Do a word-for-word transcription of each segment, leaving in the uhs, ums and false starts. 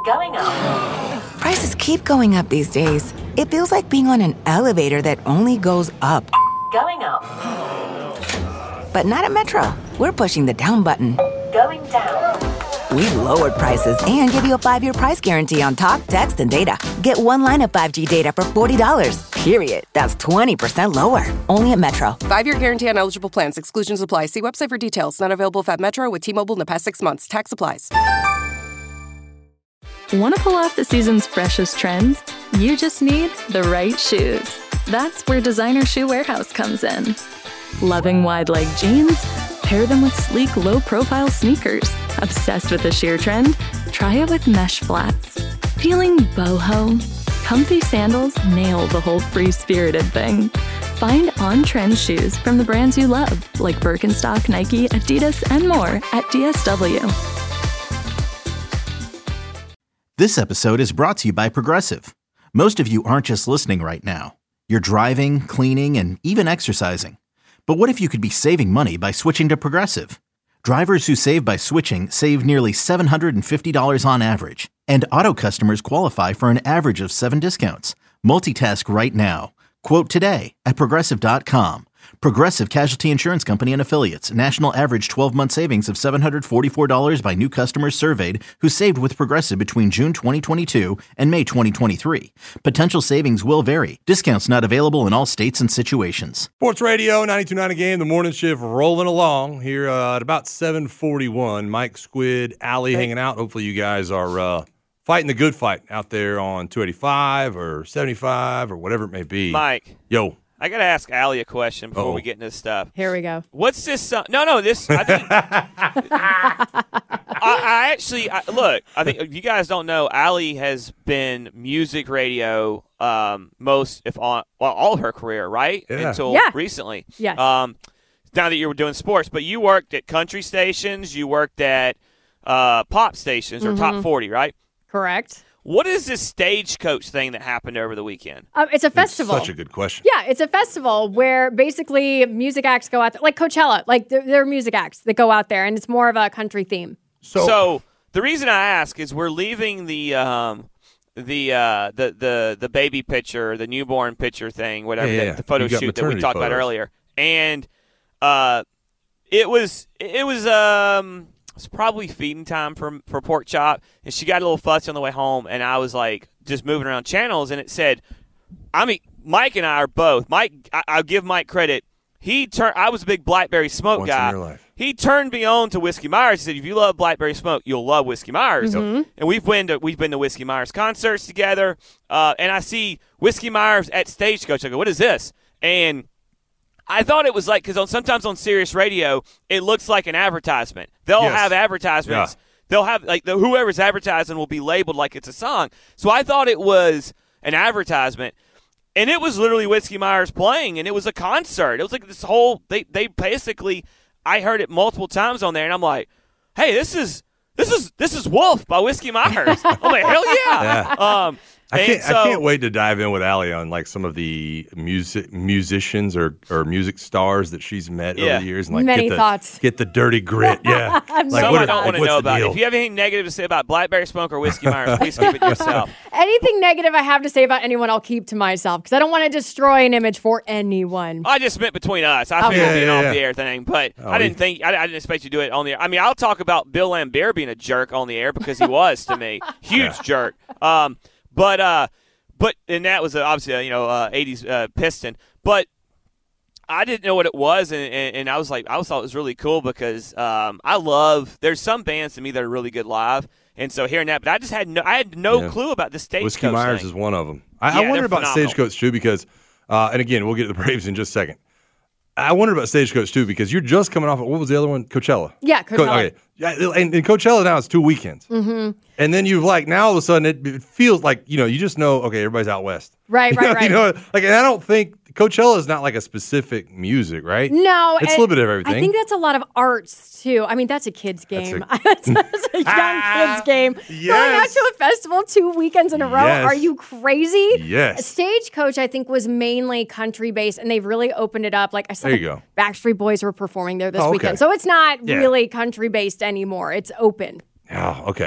Going up. Prices keep going up these days. It feels like being on an elevator that only goes up. Going up. But not at Metro. We're pushing the down button. Going down. We've lowered prices and give you a five-year price guarantee on talk, text, and data. Get one line of five G data for forty dollars. Period. That's twenty percent lower. Only at Metro. Five-year guarantee on eligible plans. Exclusions apply. See website for details. Not available at Metro with T-Mobile in the past six months. Tax applies. Want to pull off the season's freshest trends? You just need the right shoes. That's where Designer Shoe Warehouse comes in. Loving wide-leg jeans? Pair them with sleek, low-profile sneakers. Obsessed with the sheer trend? Try it with mesh flats. Feeling boho? Comfy sandals nail the whole free-spirited thing. Find on-trend shoes from the brands you love, like Birkenstock, Nike, Adidas, and more at D S W. This episode is brought to you by Progressive. Most of you aren't just listening right now. You're driving, cleaning, and even exercising. But what if you could be saving money by switching to Progressive? Drivers who save by switching save nearly seven hundred fifty dollars on average. And auto customers qualify for an average of seven discounts. Multitask right now. Quote today at Progressive dot com. Progressive Casualty Insurance Company and Affiliates. National average twelve-month savings of seven hundred forty-four dollars by new customers surveyed who saved with Progressive between June twenty twenty-two and May twenty twenty-three. Potential savings will vary. Discounts not available in all states and situations. Sports Radio, ninety-two point nine A Game, the morning shift rolling along here uh, at about seven forty-one. Mike, Squid, Allie hanging out. Hopefully you guys are uh, fighting the good fight out there on two eighty-five or seventy-five or whatever it may be. Mike. Yo. I got to ask Allie a question before Uh-oh. we get into this stuff. Here we go. What's this song? No, no, this. I, think, I, I actually, I, look, I think you guys don't know, Allie has been music radio um, most, if on, well, all of her career, right? Yeah. Until Yeah. recently. Yes. Um, now that you were doing sports, but you worked at country stations, you worked at uh, pop stations or Mm-hmm. top forty, right? Correct. What is this stagecoach thing that happened over the weekend? Um, it's a festival. Such a good question. Yeah, it's a festival where basically music acts go out there, like Coachella. Like there, there are music acts that go out there, and it's more of a country theme. So, So the reason I ask is we're leaving the um, the uh, the the the baby picture, the newborn picture thing, whatever Yeah, yeah, the, the photo you got shoot that we maternity talked about photos. earlier, and uh, it was it was um. It's probably feeding time for for Pork Chop, and she got a little fussy on the way home, and I was like just moving around channels, and it said, I mean, Mike and I are both. Mike, I, I'll give Mike credit. He turned. I was a big Blackberry Smoke Once in guy. your life. He turned me on to Whiskey Myers. He said, "If you love Blackberry Smoke, you'll love Whiskey Myers." Mm-hmm. And we've been to we've been to Whiskey Myers concerts together, uh, and I see Whiskey Myers at Stagecoach. I go, "What is this?" And I thought it was like, because on, sometimes on Sirius Radio, it looks like an advertisement. They'll Yes. have advertisements. Yeah. They'll have, like, the, whoever's advertising will be labeled like it's a song. So I thought it was an advertisement. And it was literally Whiskey Myers playing, and it was a concert. It was like this whole, they, they basically, I heard it multiple times on there, and I'm like, hey, this is, this is, this is Wolf by Whiskey Myers. I'm like, hell yeah. Yeah. Um, I and can't, so, I can't wait to dive in with Allie on like some of the music musicians or, or music stars that she's met Yeah. over the years, and like Many get the thoughts. get the dirty grit. Yeah, I'm like Some what I are- don't like, want to what's know the about. deal? If you have anything negative to say about Blackberry Smoke or Whiskey Myers, please keep it to yourself. Anything negative I have to say about anyone, I'll keep to myself because I don't want to destroy an image for anyone. I just meant between us. I Okay. figured Yeah, it'd be an yeah, off yeah. the air thing, but Oh, I didn't he- think I, I didn't expect you to do it on the air. I mean, I'll talk about Bill Lambert being a jerk on the air because he was to me, huge Yeah. jerk. Um, but uh, but and that was uh, obviously a, you know uh, eighties uh, Piston, but I didn't know what it was, and, and, and I was like, I always thought it was really cool because um, I love. There's some bands to me that are really good live, and so hearing that, but I just had no, I had no Yeah. clue about the Stagecoach Whiskey Myers thing. is one of them. I, Yeah, I wonder they're about phenomenal. Stagecoach too because, uh, and again, we'll get to the Braves in just a second. I wonder about Stagecoach too because you're just coming off of, what was the other one? Coachella. Yeah, Co- Coachella. okay. Yeah, and, and Coachella now is two weekends. Mm-hmm. And then you've like, now all of a sudden it, it feels like, you know, you just know, okay, everybody's out west. Right, You right, know, right. You know, like, and I don't think Coachella is not like a specific music, right? No, It's a and little bit of everything. I think that's a lot of arts too. I mean, that's a kid's game. a- That's a, that's a young kid's game. Going out yes. to a festival two weekends in a row. Yes. Are you crazy? Yes. Stagecoach, I think, was mainly country based, and they've really opened it up. Like I said, There you go. Backstreet Boys were performing there this Oh, okay. weekend, so it's not Yeah. really country based anymore. It's open. Oh, okay.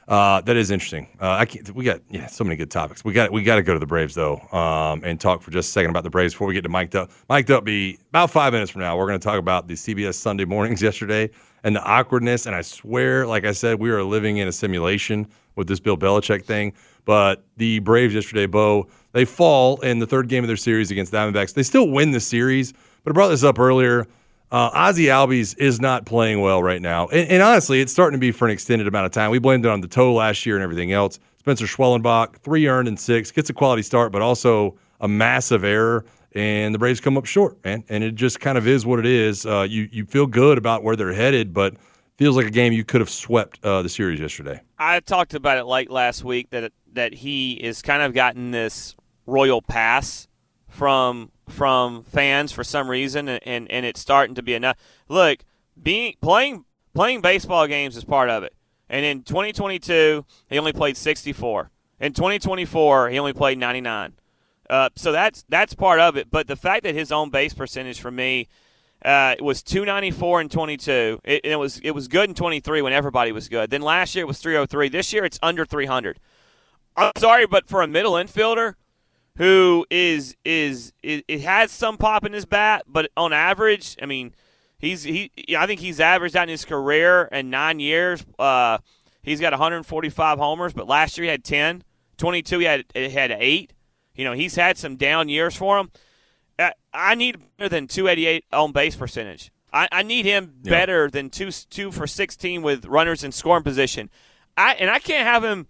Uh, that is interesting. Uh, I can't, we got yeah so many good topics. We got we got to go to the Braves though, um, and talk for just a second about the Braves before we get to Mic'd Up. Mic'd Up be about five minutes from now. We're going to talk about the C B S Sunday Mornings yesterday and the awkwardness. And I swear, like I said, we are living in a simulation with this Bill Belichick thing. But the Braves yesterday, Bo, they fall in the third game of their series against the Diamondbacks. They still win the series, but I brought this up earlier. Uh, Ozzie Albies is not playing well right now. And, and honestly, it's starting to be for an extended amount of time. We blamed it on the toe last year and everything else. Spencer Schwellenbach, three earned and six, gets a quality start, but also a massive error. And the Braves come up short, man. And it just kind of is what it is. Uh, you, you feel good about where they're headed, but feels like a game you could have swept uh, the series yesterday. I talked about it late last week that that he is kind of gotten this royal pass from from fans for some reason, and, and, and it's starting to be enough. Look, being playing playing baseball games is part of it. And in twenty twenty-two, he only played sixty-four. In twenty twenty-four, he only played ninety-nine. Uh, so that's that's part of it. But the fact that his own base percentage for me uh, was two ninety-four in twenty-two, it, and it was it was good in twenty-three when everybody was good. Then last year it was three oh three. This year it's under three hundred. I'm sorry, but for a middle infielder who is is it, it has some pop in his bat, but on average, I mean, he's he. I think he's averaged out in his career in nine years. Uh, he's got one hundred forty-five homers, but last year he had ten. twenty-two he had it had eight. You know, he's had some down years for him. Uh, I need better than two eighty-eight on base percentage. I, I need him yeah. better than two two for sixteen with runners in scoring position. I and I can't have him.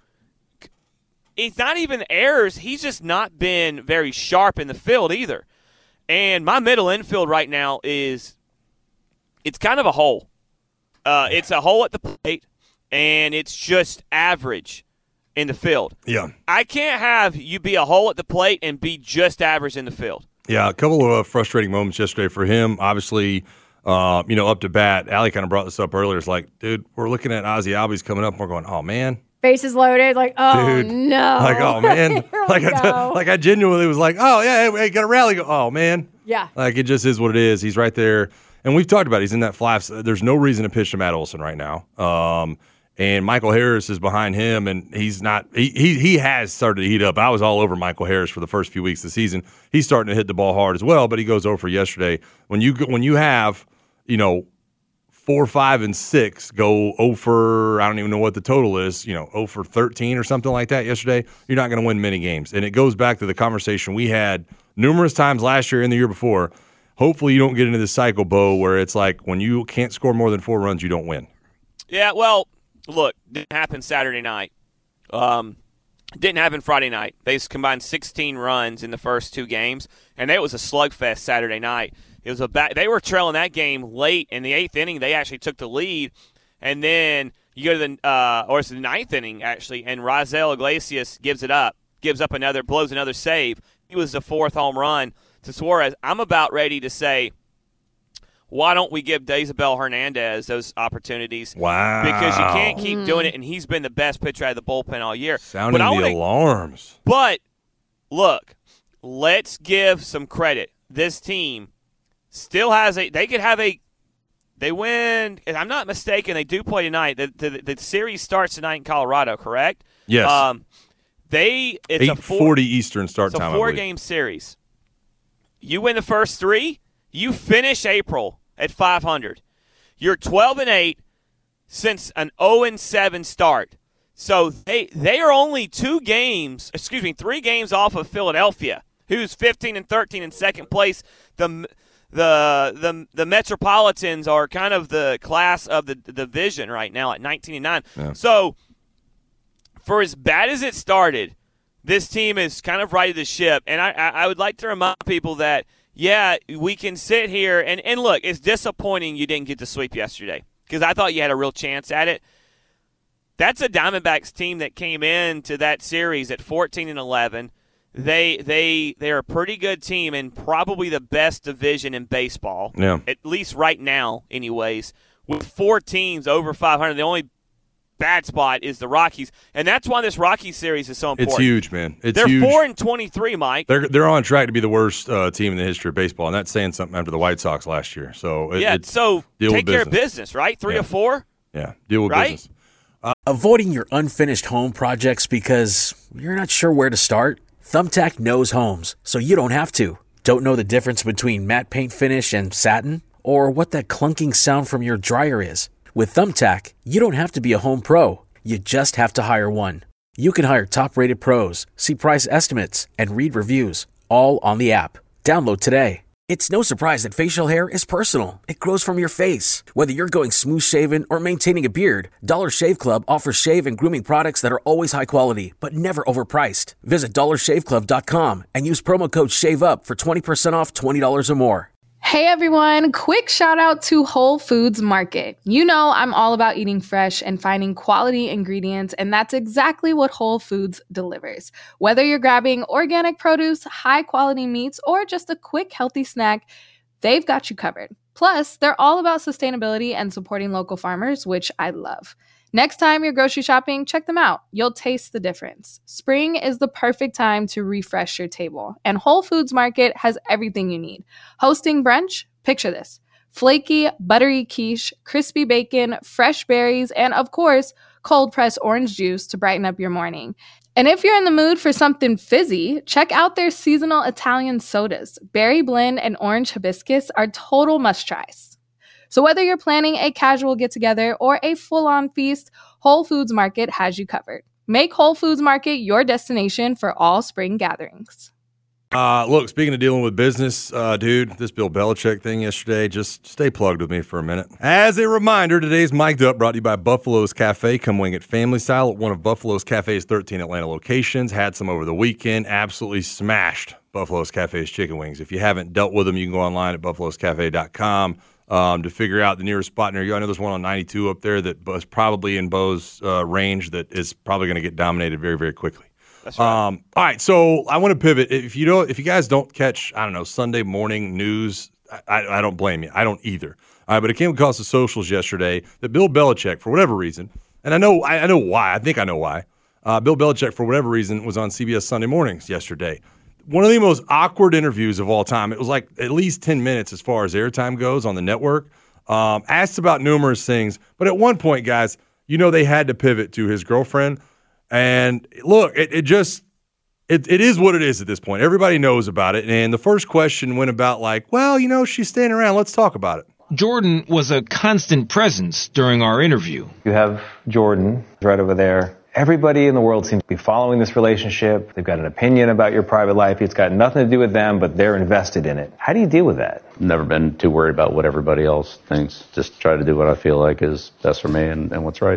It's not even errors. He's just not been very sharp in the field either. And my middle infield right now is it's kind of a hole. Uh, it's a hole at the plate, and it's just average in the field. Yeah. I can't have you be a hole at the plate and be just average in the field. Yeah, a couple of uh, frustrating moments yesterday for him. Obviously, uh, you know, up to bat. Allie kind of brought this up earlier. It's like, dude, we're looking at Ozzie Albies coming up, and we're going, oh, man. Bases loaded, like, oh, Dude, no. Like, oh, man. like, I, like, I genuinely was like, oh, yeah, hey, got a rally. Go, oh, man. Yeah. Like, it just is what it is. He's right there. And we've talked about it. He's in that flaps. There's no reason to pitch to Matt Olson right now. Um, and Michael Harris is behind him, and he's not he, – he, he has started to heat up. I was all over Michael Harris for the first few weeks of the season. He's starting to hit the ball hard as well, but he goes over yesterday. When you when you have, you know, Four, five, and six go oh for, I don't even know what the total is, you know, oh for thirteen or something like that yesterday, you're not going to win many games. And it goes back to the conversation we had numerous times last year and the year before. Hopefully you don't get into this cycle, Bo, where it's like when you can't score more than four runs, you don't win. Yeah, well, look, didn't happen Saturday night. Um, didn't happen Friday night. They combined sixteen runs in the first two games, and it was a slugfest Saturday night. It was a back, they were trailing that game late in the eighth inning. They actually took the lead, and then you go to the uh, or it's the ninth inning actually, and Raisel Iglesias gives it up, gives up another, blows another save. He was the fourth home run to Suarez. I'm about ready to say, why don't we give Daisabel Hernandez those opportunities? Wow! Because you can't keep mm. doing it, and he's been the best pitcher out of the bullpen all year. Sounding the wanna, alarms. But look, let's give some credit. This team still has a – they could have a – they win – if I'm not mistaken, they do play tonight. The, the, the series starts tonight in Colorado, correct? Yes. Um, they – it's eight forty Eastern start it's time, It's a four-game series. You win the first three, you finish April at five hundred. You're twelve and eight since an oh and seven start. So they they are only two games – excuse me, three games off of Philadelphia, who's fifteen and thirteen in second place. The – The the the Metropolitans are kind of the class of the, the division right now at nineteen and nine. Yeah. So for as bad as it started, this team is kind of righted the ship. And I, I would like to remind people that, yeah, we can sit here and, and look, it's disappointing you didn't get the sweep yesterday because I thought you had a real chance at it. That's a Diamondbacks team that came into that series at fourteen and eleven. They they they're a pretty good team and probably the best division in baseball. Yeah. At least right now, anyways. With four teams over five hundred, the only bad spot is the Rockies, and that's why this Rockies series is so important. It's huge, man. It's they're huge. four and twenty-three, Mike. They're they're on track to be the worst uh, team in the history of baseball, and that's saying something after the White Sox last year. So it, yeah, it's so deal take with care of business. business, right? Three yeah. or four, yeah, deal with right? business. Avoiding your unfinished home projects because you're not sure where to start? Thumbtack knows homes, so you don't have to. Don't know the difference between matte paint finish and satin? Or what that clunking sound from your dryer is? With Thumbtack, you don't have to be a home pro. You just have to hire one. You can hire top-rated pros, see price estimates, and read reviews, all on the app. Download today. It's no surprise that facial hair is personal. It grows from your face. Whether you're going smooth-shaven or maintaining a beard, Dollar Shave Club offers shave and grooming products that are always high quality, but never overpriced. Visit dollar shave club dot com and use promo code SHAVEUP for twenty percent off twenty dollars or more. Hey everyone, quick shout out to Whole Foods Market. You know I'm all about eating fresh and finding quality ingredients, and that's exactly what Whole Foods delivers. Whether you're grabbing organic produce, high quality meats, or just a quick healthy snack, they've got you covered. Plus, they're all about sustainability and supporting local farmers, which I love. Next time you're grocery shopping, check them out. You'll taste the difference. Spring is the perfect time to refresh your table, and Whole Foods Market has everything you need. Hosting brunch? Picture this. Flaky, buttery quiche, crispy bacon, fresh berries, and of course, cold-pressed orange juice to brighten up your morning. And if you're in the mood for something fizzy, check out their seasonal Italian sodas. Berry blend and orange hibiscus are total must-tries. So whether you're planning a casual get-together or a full-on feast, Whole Foods Market has you covered. Make Whole Foods Market your destination for all spring gatherings. Uh, look, speaking of dealing with business, uh, dude, this Bill Belichick thing yesterday, just stay plugged with me for a minute. As a reminder, today's Mic'd Up brought to you by Buffalo's Cafe. Come wing it family style at one of Buffalo's Cafe's thirteen Atlanta locations. Had some over the weekend. Absolutely smashed Buffalo's Cafe's chicken wings. If you haven't dealt with them, you can go online at buffalo's cafe dot com. Um, to figure out the nearest spot near you. I know there's one on ninety-two up there that is probably in Bo's uh, range that is probably going to get dominated very, very quickly. That's right. Um, all right, so I want to pivot. If you don't, if you guys don't catch, I don't know, Sunday morning news, I, I don't blame you. I don't either. All right, but it came across the socials yesterday that Bill Belichick, for whatever reason, and I know, I, I know why. I think I know why. Uh, Bill Belichick, for whatever reason, was on C B S Sunday Mornings yesterday. One of the most awkward interviews of all time. It was like at least ten minutes as far as airtime goes on the network. Um, asked about numerous things. But at one point, guys, you know they had to pivot to his girlfriend. And look, it, it just it, – it is what it is at this point. Everybody knows about it. And the first question went about like, well, you know, she's staying around. Let's talk about it. Jordan was a constant presence during our interview. You have Jordan right over there. Everybody in the world seems to be following this relationship. They've got an opinion about your private life. It's got nothing to do with them, but they're invested in it. How do you deal with that? Never been too worried about what everybody else thinks. Just try to do what I feel like is best for me and, and what's right.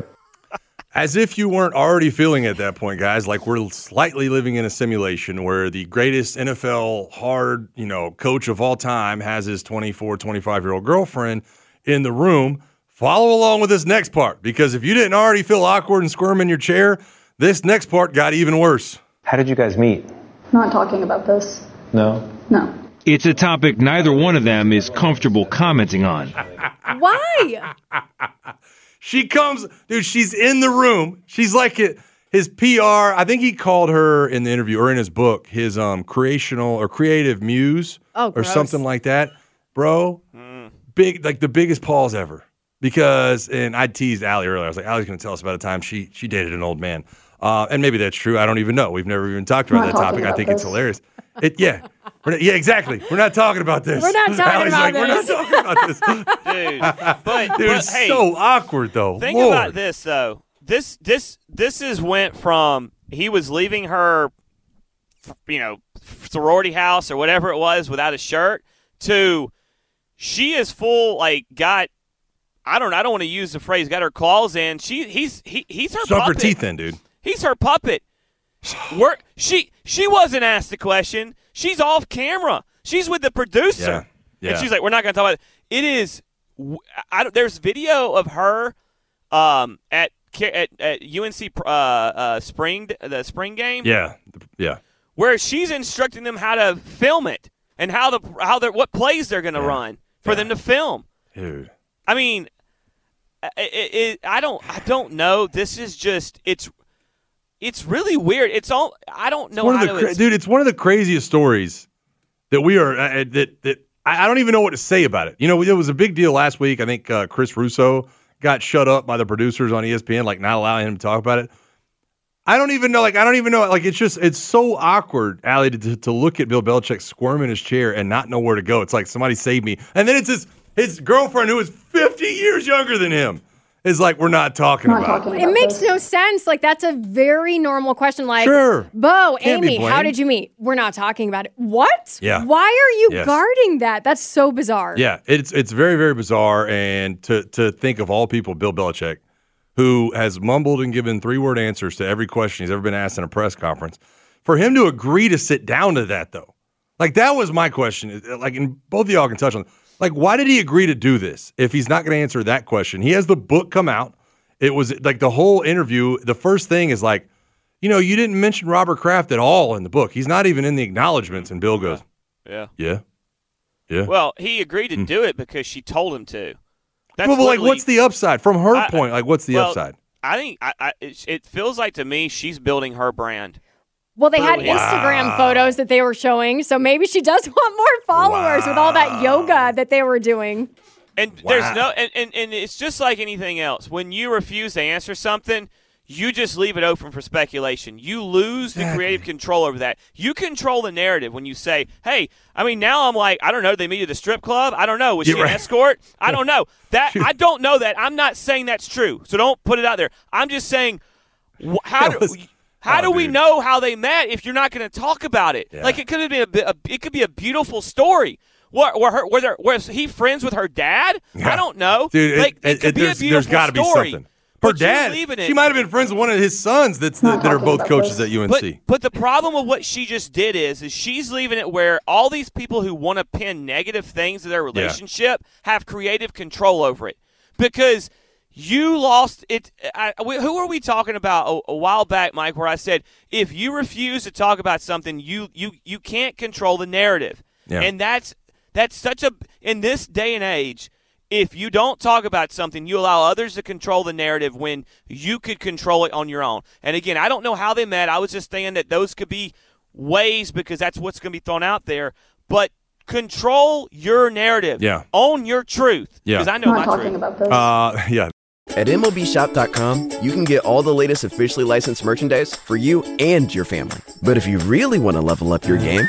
As if you weren't already feeling at that point, guys, like we're slightly living in a simulation where the greatest N F L hard, you know, coach of all time has his twenty-four, twenty-five-year-old girlfriend in the room. Follow along with this next part, because if you didn't already feel awkward and squirm in your chair, this next part got even worse. How did you guys meet? Not talking about this. No? No. It's a topic neither one of them is comfortable commenting on. Why? She comes, dude, she's in the room. She's like it, his P R. I think he called her in the interview or in his book, his um creational or creative muse oh, or gross. something like that. Bro, mm. big, like the biggest pause ever. Because, and I teased Allie earlier. I was like, Allie's going to tell us about a time she she dated an old man. Uh, and maybe that's true. I don't even know. We've never even talked about Not that topic. about I think this. it's hilarious. It, yeah. We're not, yeah, exactly. We're not talking about this. We're not talking Allie's about like, this. We're not talking about this. Dude, but, Dude, but it's hey, so awkward, though. Think Lord. about this, though. This this this is went from he was leaving her, you know, sorority house or whatever it was without a shirt to she is full like got. I don't. I don't want to use the phrase "got her claws in." She, he's, he, he's her Sunk her puppet. teeth in, dude. He's her puppet. We're, she, she wasn't asked the question. She's off camera. She's with the producer, Yeah. Yeah. and she's like, "We're not going to talk about it." It is. I don't, there's video of her um, at at, at U N C uh, uh, spring the spring game. Yeah. Yeah. Where she's instructing them how to film it and how the how they what plays they're going to Yeah. run for Yeah. them to film. Dude. I mean. It, it, I don't. I don't know. This is just. It's. It's really weird. It's all. I don't know One how of the to. cra- Ex- dude, it's one of the craziest stories that we are. Uh, that that I I don't even know what to say about it. You know, it was a big deal last week. I think uh, Chris Russo got shut up by the producers on E S P N, like not allowing him to talk about it. I don't even know. Like, I don't even know. Like, it's just, it's so awkward, Allie, to, to look at Bill Belichick squirm in his chair and not know where to go. It's like, somebody save me. And then it's his, his girlfriend, who is fifty years younger than him, is like, we're not talking Not about talking it. It makes no sense. Like, that's a very normal question. Like, Sure. Bo, Can't be Amy, how blamed. did you meet? We're not talking about it. What? Yeah. Why are you Yes. guarding that? That's so bizarre. Yeah, it's it's very, very bizarre. And to to think of all people, Bill Belichick, who has mumbled and given three-word answers to every question he's ever been asked in a press conference, for him to agree to sit down to that, though. Like, that was my question. Like, and both of y'all can touch on it. Like, why did he agree to do this if he's not going to answer that question? He has the book come out. It was like the whole interview, the first thing is like, you know, you didn't mention Robert Kraft at all in the book. He's not even in the acknowledgments. And Bill goes, Yeah. yeah, yeah. Well, he agreed to do it because she told him to. That's well, but like, literally- what's the upside? From her I- point, like, what's the well, upside? I think I, I, it, it feels like to me she's building her brand. Well, they had Wow. Instagram photos that they were showing, so maybe she does want more followers with all that yoga that they were doing. And Wow. there's no, and, and, and it's just like anything else. When you refuse to answer something, you just leave it open for speculation. You lose the creative control over that. You control the narrative when you say, hey, I mean, now I'm like, I don't know, they meet at a strip club? I don't know. Was You're she an right. escort? I don't know. That I don't know that. I'm not saying that's true, so don't put it out there. I'm just saying, wh- how do, was- how oh, do we dude. know how they met if you're not going to talk about it? Yeah. Like, it could have been a, bi- a, it could be a beautiful story. What, were, her, were there, was he friends with her dad? Yeah. I don't know. Dude, like, it, it, could it, be there's, a beautiful there's got to be story. something. Her But you're dad, leaving it. she might have been friends with one of his sons that's the, Not that are talking both about coaches this. at U N But, C. but the problem with what she just did is, is she's leaving it where all these people who want to pin negative things to their relationship have creative control over it. Because you lost it. I, we, who are we talking about a, a while back, Mike, where I said, if you refuse to talk about something, you you, you can't control the narrative. Yeah. And that's that's such a – in this day and age, if you don't talk about something, you allow others to control the narrative when you could control it on your own. And, again, I don't know how they met. I was just saying that those could be ways because that's what's going to be thrown out there. But control your narrative. Yeah. Own your truth. Yeah. Because I know Not my talking truth. about this. Uh, yeah. At M L B shop dot com, you can get all the latest officially licensed merchandise for you and your family. But if you really want to level up your game,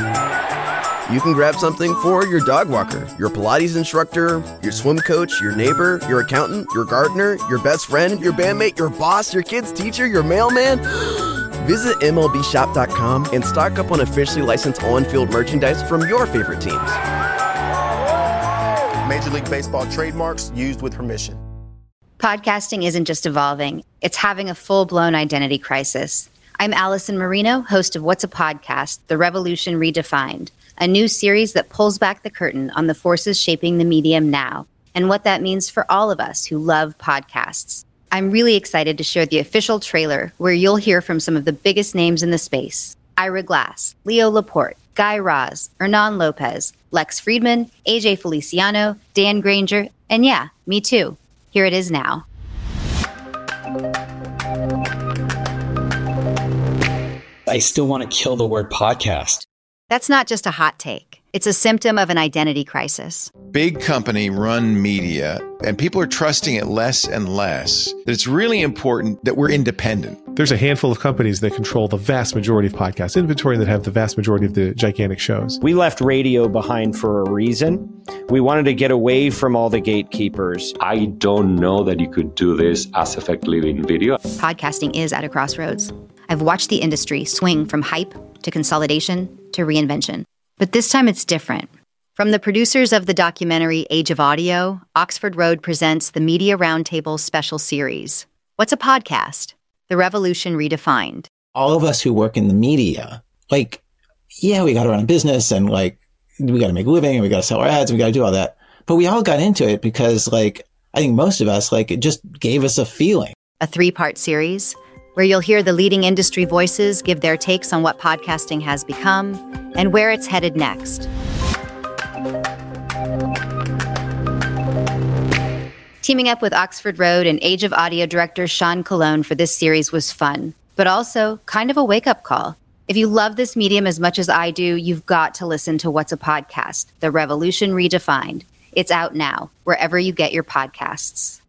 you can grab something for your dog walker, your Pilates instructor, your swim coach, your neighbor, your accountant, your gardener, your best friend, your bandmate, your boss, your kid's teacher, your mailman. Visit M L B shop dot com and stock up on officially licensed on-field merchandise from your favorite teams. Major League Baseball trademarks used with permission. Podcasting isn't just evolving, it's having a full-blown identity crisis. I'm Allison Marino, host of What's a Podcast? The Revolution Redefined, a new series that pulls back the curtain on the forces shaping the medium now and what that means for all of us who love podcasts. I'm really excited to share the official trailer where you'll hear from some of the biggest names in the space. Ira Glass, Leo Laporte, Guy Raz, Hernan Lopez, Lex Friedman, A J Feliciano, Dan Granger, and yeah, me too. Here it is now. I still want to kill the word podcast. That's not just a hot take. It's a symptom of an identity crisis. Big company run media, and people are trusting it less and less. That it's really important that we're independent. There's a handful of companies that control the vast majority of podcast inventory and that have the vast majority of the gigantic shows. We left radio behind for a reason. We wanted to get away from all the gatekeepers. I don't know that you could do this as effectively in video. Podcasting is at a crossroads. I've watched the industry swing from hype to consolidation to reinvention. But this time it's different. From the producers of the documentary Age of Audio, Oxford Road presents the Media Roundtable special series. What's a podcast? The Revolution Redefined. All of us who work in the media, like, yeah, we got to run a business and like, we got to make a living and we got to sell our ads and we got to do all that. But we all got into it because like, I think most of us, like, it just gave us a feeling. A three-part series where you'll hear the leading industry voices give their takes on what podcasting has become and where it's headed next. Teaming up with Oxford Road and Age of Audio director Sean Colon for this series was fun, but also kind of a wake-up call. If you love this medium as much as I do, you've got to listen to What's a Podcast? The Revolution Redefined. It's out now, wherever you get your podcasts.